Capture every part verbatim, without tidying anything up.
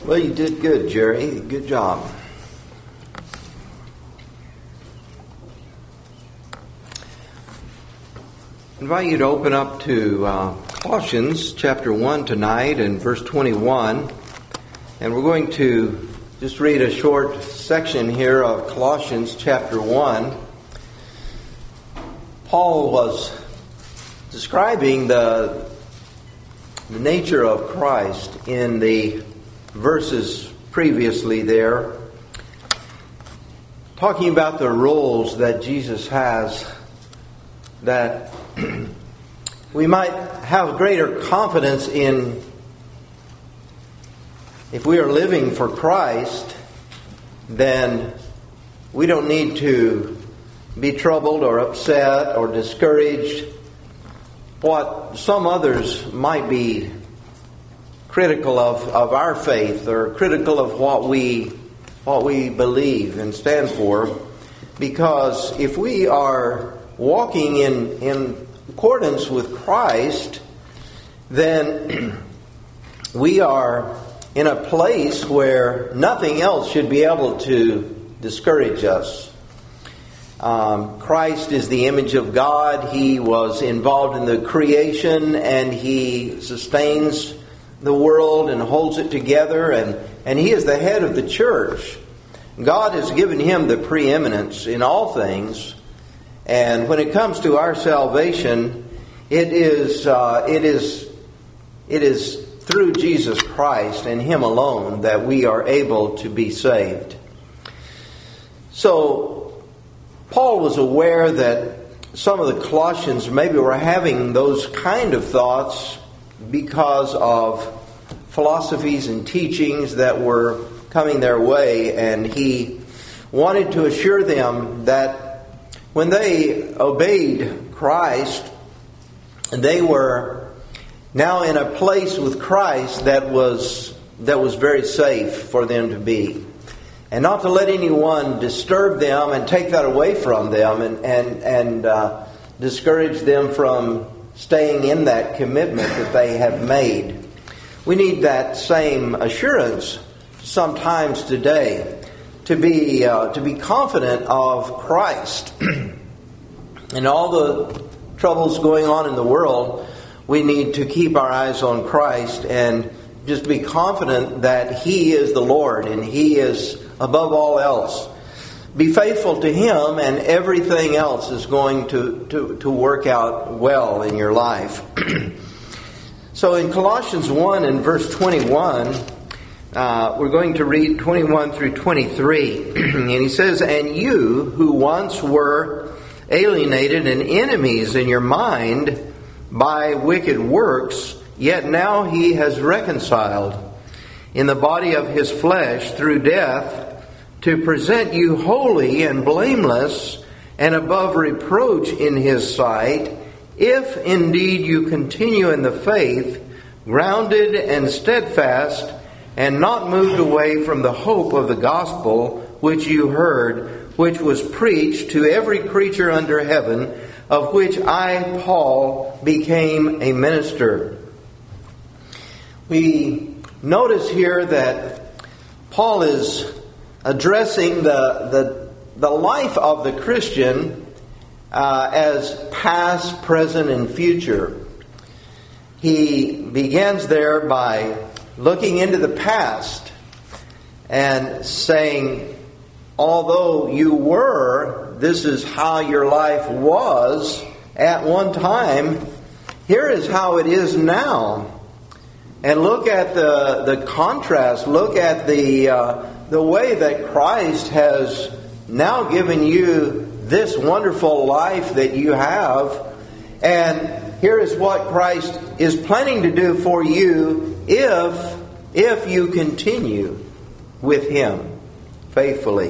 Well, you did good, Jerry. Good job. I invite you to open up to uh, Colossians chapter one tonight and verse twenty-one. And we're going to just read a short section here of Colossians chapter one. Paul was describing the, the nature of Christ in the verses previously there, talking about the roles that Jesus has, that we might have greater confidence in. If we are living for Christ, then we don't need to be troubled or upset or discouraged. What some others might be critical of, of our faith, or critical of what we what we believe and stand for, because if we are walking in, in accordance with Christ, then we are in a place where nothing else should be able to discourage us. Um, Christ is the image of God. He was involved in the creation, and He sustains the world and holds it together, and, and He is the head of the church. God has given Him the preeminence in all things, and when it comes to our salvation, it is uh, it is it is through Jesus Christ and Him alone that we are able to be saved. So Paul was aware that some of the Colossians maybe were having those kind of thoughts because of philosophies and teachings that were coming their way, and he wanted to assure them that when they obeyed Christ, they were now in a place with Christ that was that was very safe for them to be, and not to let anyone disturb them and take that away from them and and and uh, discourage them from staying in that commitment that they have made. We need that same assurance sometimes today, to be uh, to be confident of Christ. And all the troubles going on in the world, we need to keep our eyes on Christ and just be confident that He is the Lord and He is above all else. Be faithful to Him, and everything else is going to, to, to work out well in your life. So in Colossians one and verse twenty-one, uh, we're going to read twenty-one through twenty-three. And he says, "And you who once were alienated and enemies in your mind by wicked works, yet now He has reconciled in the body of His flesh through death, to present you holy and blameless and above reproach in His sight, if indeed you continue in the faith, grounded and steadfast, and not moved away from the hope of the gospel which you heard, which was preached to every creature under heaven, of which I, Paul, became a minister." We notice here that Paul is addressing the the, the life of the Christian uh, as past, present, and future. He begins there by looking into the past and saying, although you were, this is how your life was at one time, here is how it is now. And look at the, the contrast, look at the uh, the way that Christ has now given you this wonderful life that you have. And here is what Christ is planning to do for you if, if you continue with Him faithfully.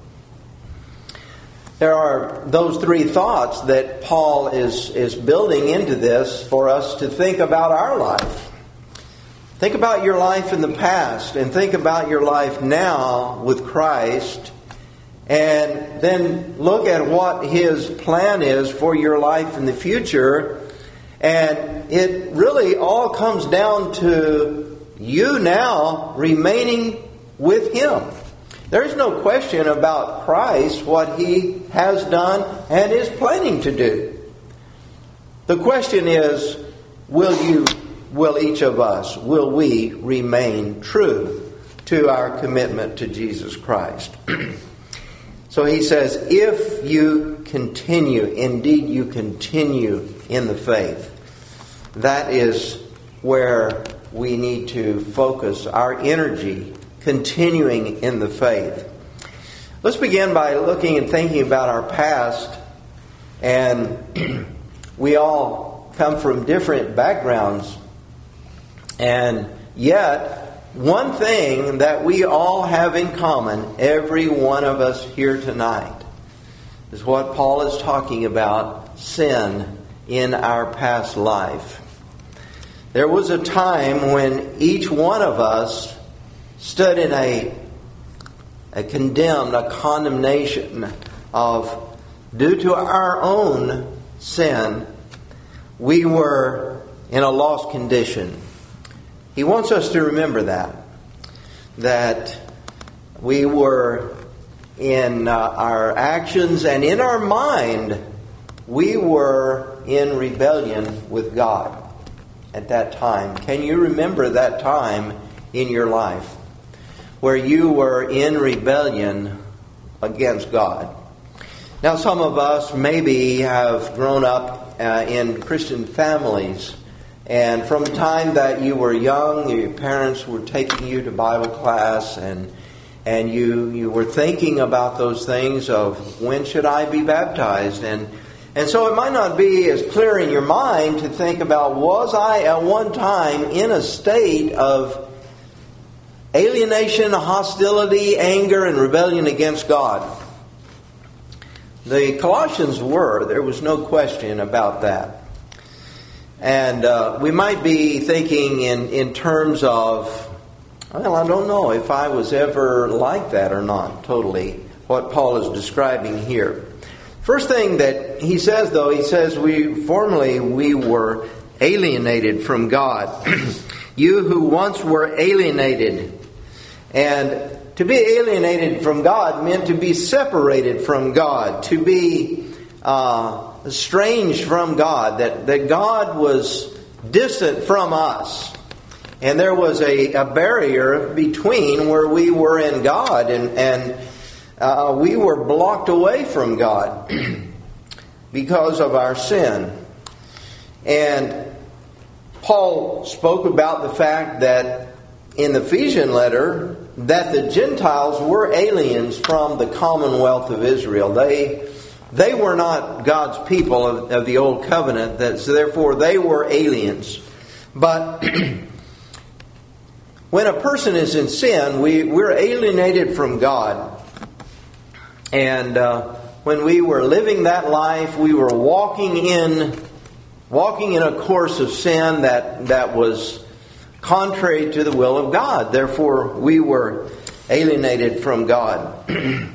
There are those three thoughts that Paul is, is building into this for us to think about our life. Think about your life in the past and think about your life now with Christ, and then look at what His plan is for your life in the future. And it really all comes down to you now remaining with Him. There's no question about Christ, what He has done and is planning to do. The question is, will you, will each of us, will we remain true to our commitment to Jesus Christ? So he says, if you continue, indeed you continue in the faith, that is where we need to focus our energy, continuing in the faith. Let's begin by looking and thinking about our past. And we all come from different backgrounds. And yet, one thing that we all have in common, every one of us here tonight, is what Paul is talking about, sin in our past life. There was a time when each one of us stood in a, a condemned, a condemnation of, due to our own sin, we were in a lost condition. He wants us to remember that. That we were in uh, our actions and in our mind, we were in rebellion with God at that time. Can you remember that time in your life where you were in rebellion against God? Now, some of us maybe have grown up uh, in Christian families. And from the time that you were young, your parents were taking you to Bible class, and and you you were thinking about those things of, when should I be baptized? And and so it might not be as clear in your mind to think about, was I at one time in a state of alienation, hostility, anger, and rebellion against God? The Colossians were. There was no question about that. And uh, we might be thinking in, in terms of, well, I don't know if I was ever like that or not, totally, what Paul is describing here. First thing that he says, though, he says, we formerly we were alienated from God. You who once were alienated. And to be alienated from God meant to be separated from God, to be uh, estranged from God, that, that God was distant from us. And there was a, a barrier between where we were in God, and, and uh, we were blocked away from God because of our sin. And Paul spoke about the fact that in the Ephesian letter, that the Gentiles were aliens from the commonwealth of Israel. They they were not God's people of, of the Old Covenant, that, so therefore they were aliens. But when a person is in sin, we, we're alienated from God. And uh, when we were living that life, we were walking in walking in a course of sin that, that was contrary to the will of God. Therefore, we were alienated from God.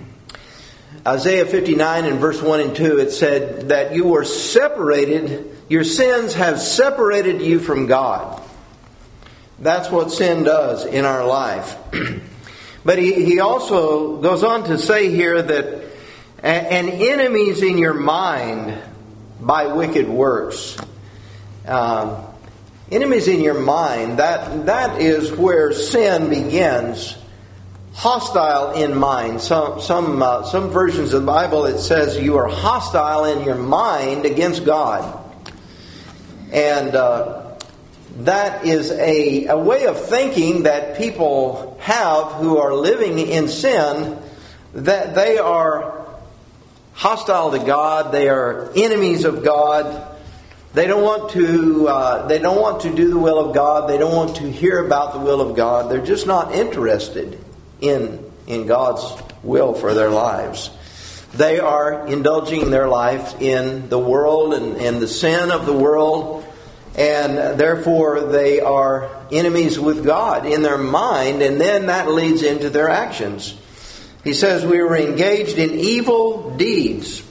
Isaiah fifty-nine and verse one and two, it said that you were separated, your sins have separated you from God. That's what sin does in our life. But he, he also goes on to say here that and enemies in your mind by wicked works. Um, enemies in your mind, that that is where sin begins. Hostile in mind. Some some uh, some versions of the Bible, it says you are hostile in your mind against God. And uh, that is a, a way of thinking that people have who are living in sin, that they are hostile to God, they are enemies of God. They don't want to uh, they don't want to do the will of God, they don't want to hear about the will of God. They're just not interested in in God's will for their lives. They are indulging their life in the world and, and the sin of the world, and therefore they are enemies with God in their mind, and then that leads into their actions. He says we were engaged in evil deeds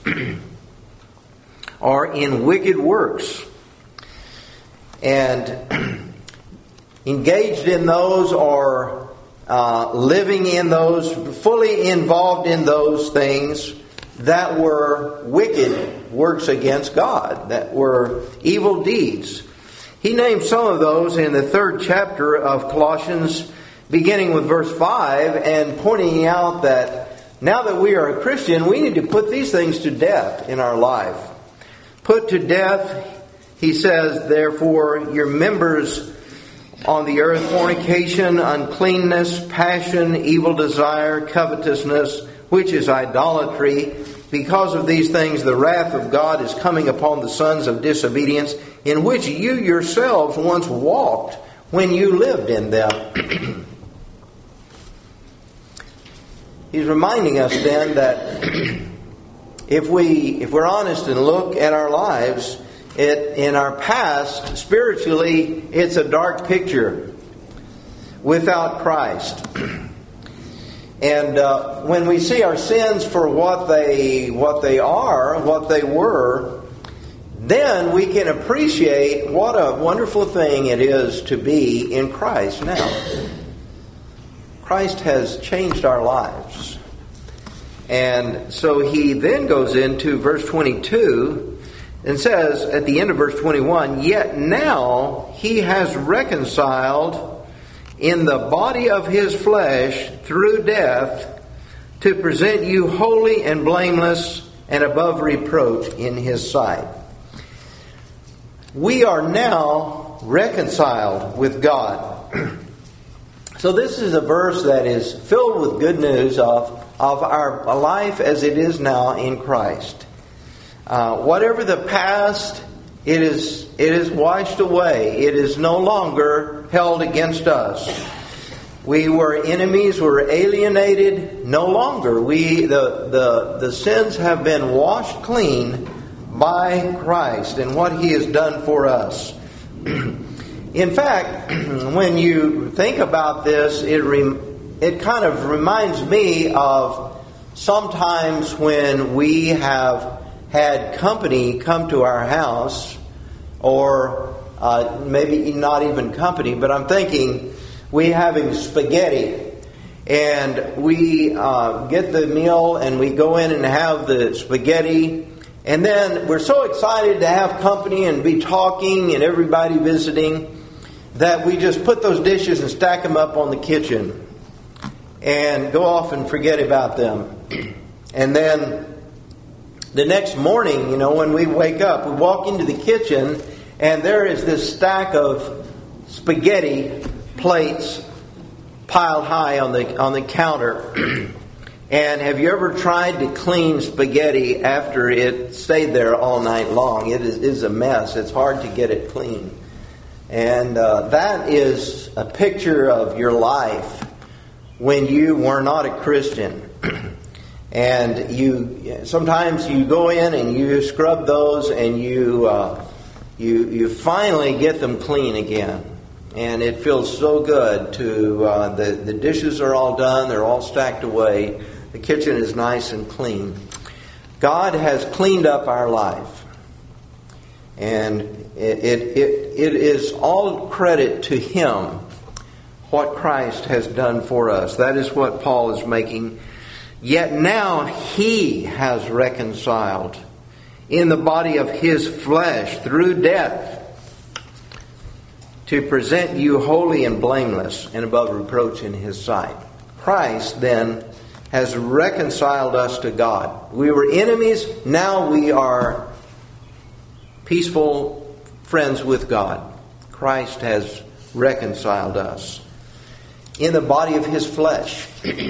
or in wicked works. And engaged in those or uh, living in those, fully involved in those things that were wicked works against God, that were evil deeds. He named some of those in the third chapter of Colossians, beginning with verse five, and pointing out that now that we are a Christian, we need to put these things to death in our life. Put to death, he says, therefore, your members on the earth, fornication, uncleanness, passion, evil desire, covetousness, which is idolatry. Because of these things, the wrath of God is coming upon the sons of disobedience, in which you yourselves once walked when you lived in them. He's reminding us then that if we if we're honest and look at our lives, it in our past, spiritually, it's a dark picture without Christ. And uh, when we see our sins for what they what they are, what they were, then we can appreciate what a wonderful thing it is to be in Christ now. Christ has changed our lives. And so he then goes into verse twenty-two and says at the end of verse twenty-one, yet now he has reconciled in the body of his flesh through death to present you holy and blameless and above reproach in his sight. We are now reconciled with God. So this is a verse that is filled with good news of, of our life as it is now in Christ. Uh, whatever the past, it is it is washed away. It is no longer held against us. We were enemies, we were alienated, no longer. We the the, the sins have been washed clean by Christ and what He has done for us. In fact, when you think about this, it rem- it kind of reminds me of sometimes when we have had company come to our house, or uh, maybe not even company, but I'm thinking we having spaghetti, and we uh, get the meal and we go in and have the spaghetti, and then we're so excited to have company and be talking and everybody visiting that we just put those dishes and stack them up on the kitchen and go off and forget about them. And then the next morning, you know, when we wake up, we walk into the kitchen and there is this stack of spaghetti plates piled high on the on the counter. And have you ever tried to clean spaghetti after it stayed there all night long? It is, is a mess. It's hard to get it clean. And uh, that is a picture of your life when you were not a Christian. And you sometimes you go in and you scrub those and you uh, you you finally get them clean again. And it feels so good to uh, the the dishes are all done, they're all stacked away. The kitchen is nice and clean. God has cleaned up our life. And it, it, it, it is all credit to Him, what Christ has done for us. That is what Paul is making. Yet now He has reconciled in the body of His flesh through death to present you holy and blameless and above reproach in His sight. Christ then has reconciled us to God. We were enemies, now we are peaceful friends with God. Christ has reconciled us in the body of His flesh.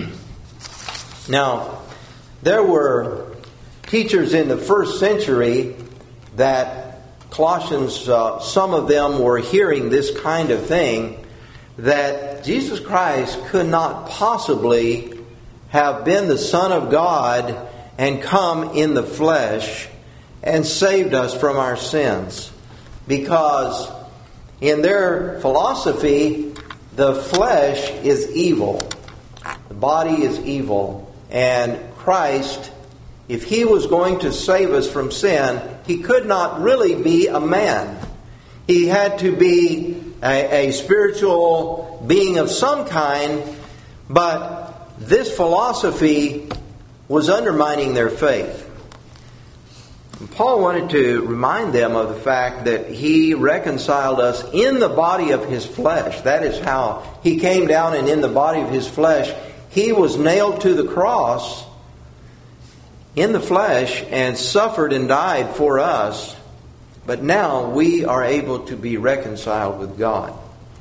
Now, there were teachers in the first century that Colossians, uh, some of them were hearing this kind of thing, that Jesus Christ could not possibly have been the Son of God and come in the flesh and saved us from our sins. Because in their philosophy, the flesh is evil. The body is evil. And Christ, if He was going to save us from sin, He could not really be a man. He had to be a, a spiritual being of some kind, but this philosophy was undermining their faith. And Paul wanted to remind them of the fact that He reconciled us in the body of His flesh. That is how He came down, and in the body of His flesh, He was nailed to the cross in the flesh and suffered and died for us. But now we are able to be reconciled with God.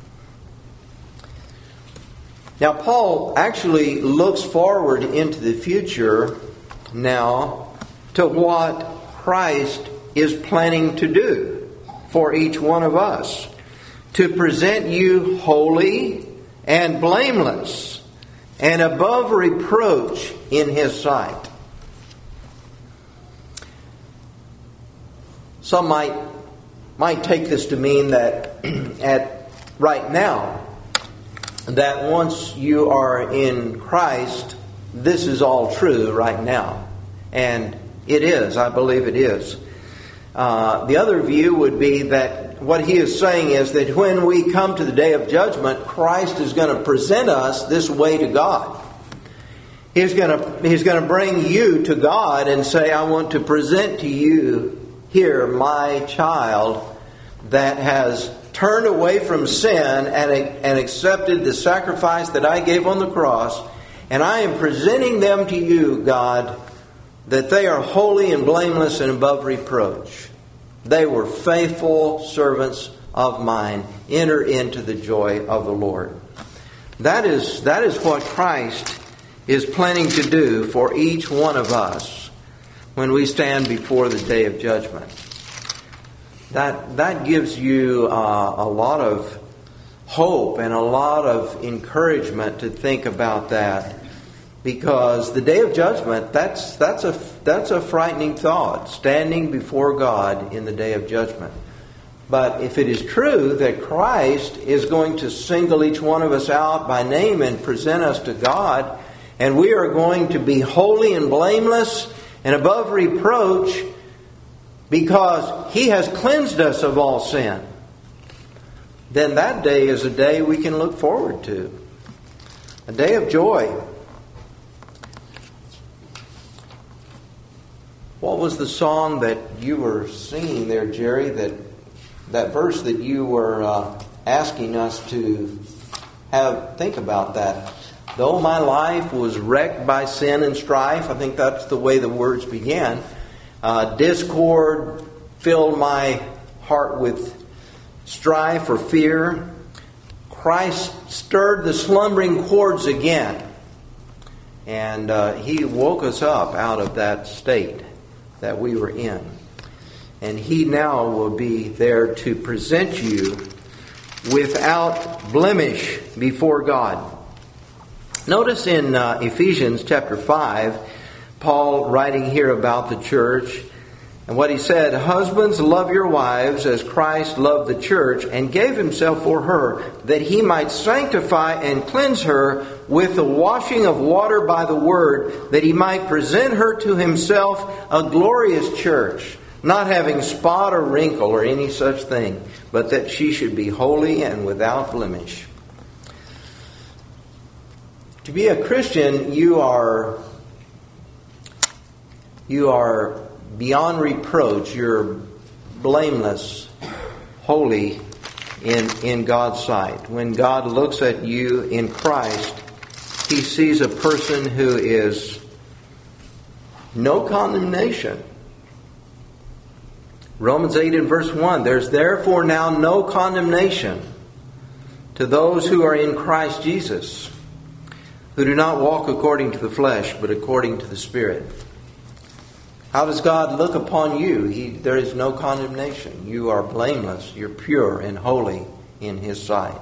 Now Paul actually looks forward into the future now to what Christ is planning to do for each one of us. To present you holy and blameless and above reproach in His sight. Some might might take this to mean that at right now, that once you are in Christ, this is all true right now. And it is. I believe it is. Uh, the other view would be that what he is saying is that when we come to the day of judgment, Christ is going to present us this way to God. He's going to, he's going to bring you to God and say, I want to present to you here my child that has turned away from sin and, and accepted the sacrifice that I gave on the cross. And I am presenting them to you, God, that they are holy and blameless and above reproach. They were faithful servants of mine. Enter into the joy of the Lord. That is, that is what Christ is planning to do for each one of us when we stand before the day of judgment. That, that gives you uh, a lot of hope and a lot of encouragement to think about that. Because the day of judgment, that's that's a that's a frightening thought, standing before God in the day of judgment. But if it is true that Christ is going to single each one of us out by name and present us to God, and we are going to be holy and blameless and above reproach because He has cleansed us of all sin, then that day is a day we can look forward to. A day of joy. What was the song that you were singing there, Jerry? That that verse that you were uh, asking us to have think about that. Though my life was wrecked by sin and strife, I think that's the way the words began. Uh, discord filled my heart with strife or fear. Christ stirred the slumbering chords again, and uh, He woke us up out of that state that we were in. And He now will be there to present you without blemish before God. Notice in uh, Ephesians chapter five, Paul writing here about the church, and what he said, husbands, love your wives as Christ loved the church and gave Himself for her, that He might sanctify and cleanse her with the washing of water by the word, that He might present her to Himself a glorious church, not having spot or wrinkle or any such thing, but that she should be holy and without blemish. To be a Christian, you are you are beyond reproach. You're blameless, holy in, in God's sight. When God looks at you in Christ, He sees a person who is no condemnation. Romans eight and verse one, there's therefore now no condemnation to those who are in Christ Jesus, who do not walk according to the flesh, but according to the Spirit. How does God look upon you? He, there is no condemnation. You are blameless. You're pure and holy in His sight.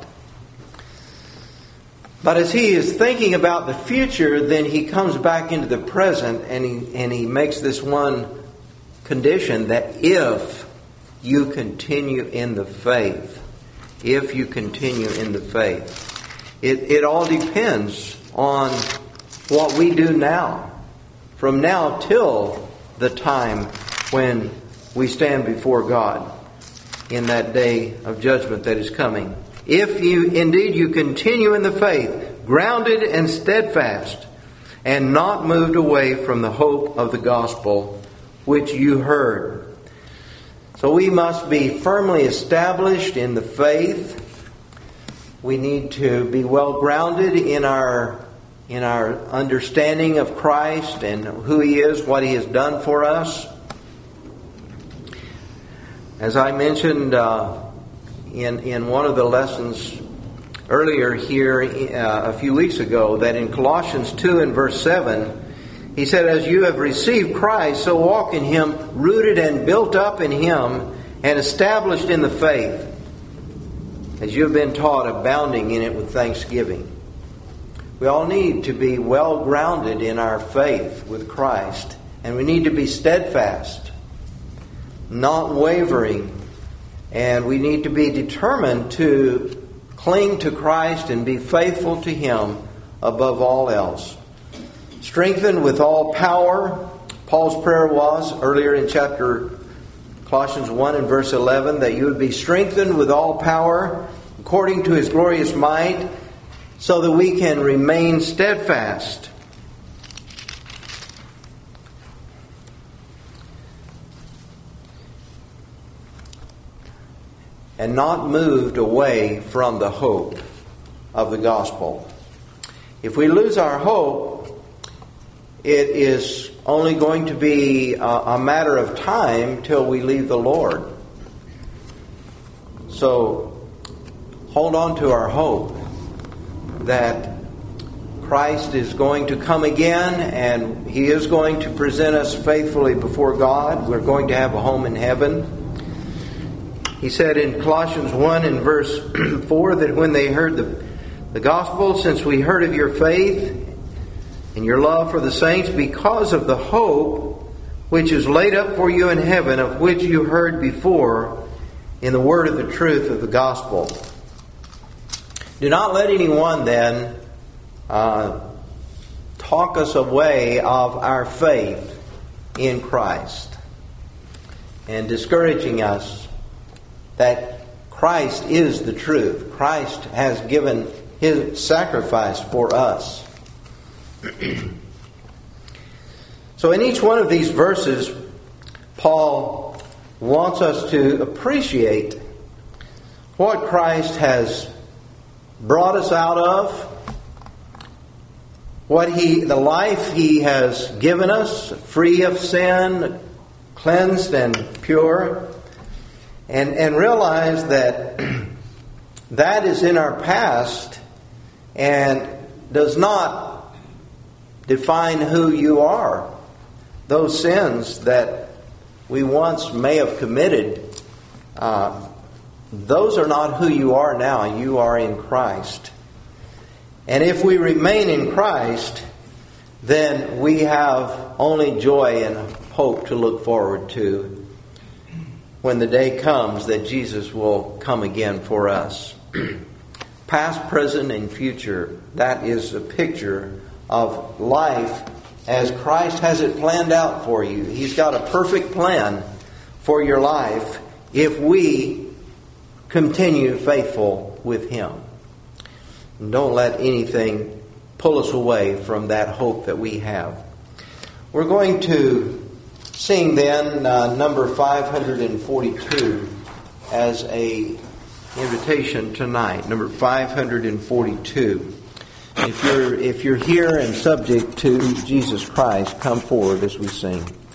But as he is thinking about the future, then he comes back into the present and he, and he makes this one condition that if you continue in the faith, if you continue in the faith, it, it all depends on what we do now, from now till the time when we stand before God in that day of judgment that is coming. if you indeed you continue in the faith, grounded and steadfast, and not moved away from the hope of the gospel which you heard. So we must be firmly established in the faith. We need to be well grounded in our in our understanding of Christ and who He is, what He has done for us. As I mentioned uh, in in one of the lessons earlier here uh, a few weeks ago, that in Colossians two and verse seven, he said, "As you have received Christ, so walk in Him, rooted and built up in Him, and established in the faith, as you have been taught, abounding in it with thanksgiving." We all need to be well grounded in our faith with Christ, and we need to be steadfast, not wavering, and we need to be determined to cling to Christ and be faithful to Him above all else. Strengthened with all power. Paul's prayer was earlier in chapter Colossians one and verse eleven, that you would be strengthened with all power according to His glorious might, so that we can remain steadfast. And not moved away from the hope of the gospel. If we lose our hope, it is only going to be a, a matter of time till we leave the Lord. So hold on to our hope that Christ is going to come again, and He is going to present us faithfully before God. We're going to have a home in heaven. He said in Colossians one and verse four that when they heard the, the gospel, since we heard of your faith and your love for the saints, because of the hope which is laid up for you in heaven, of which you heard before in the word of the truth of the gospel. Do not let anyone then uh, talk us away of our faith in Christ, and discouraging us that Christ is the truth. Christ has given His sacrifice for us. So in each one of these verses, Paul wants us to appreciate what Christ has brought us out of, what he, the life He has given us, free of sin, cleansed and pure, and, and realize that that is in our past and does not define who you are. Those sins that we once may have committed, uh, those are not who you are now. You are in Christ. And if we remain in Christ, then we have only joy and hope to look forward to when the day comes that Jesus will come again for us. Past, present, and future, that is a picture of life as Christ has it planned out for you. He's got a perfect plan for your life if we continue faithful with Him. And don't let anything pull us away from that hope that we have. We're going to sing then uh, number five hundred forty-two as a invitation tonight. Number five hundred forty-two. If you're if you're here and subject to Jesus Christ, come forward as we sing.